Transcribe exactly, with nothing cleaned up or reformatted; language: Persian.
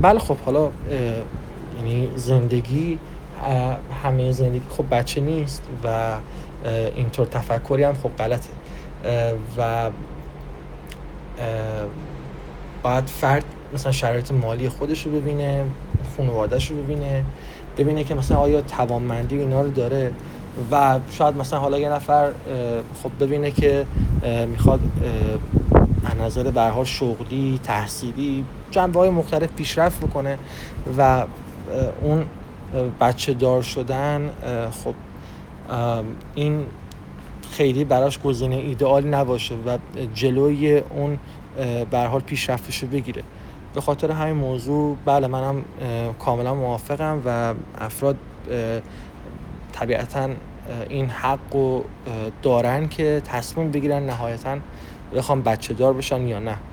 بله خب حالا یعنی زندگی همه زندگی خب بچه نیست و اینطور تفکری هم خب غلطه و باید فرد مثلا شرایط مالی خودش رو ببینه، خانواده‌اش رو ببینه، ببینه که مثلا آیا توانمندی اینا رو داره و شاید مثلا حالا یه نفر خب ببینه که میخواد از نظر به هر حال شغلی، تحصیلی، جنبه‌های مختلف پیشرفت بکنه و اون بچه دار شدن خب این خیلی براش گزینه ایدئال نباشه و جلوی اون به هر حال پیشرفتشو بگیره. به خاطر همین موضوع بله منم کاملا موافقم و افراد طبیعتاً این حقو دارن که تصمیم بگیرن نهایتاً بخوام بچه دار بشن یا نه.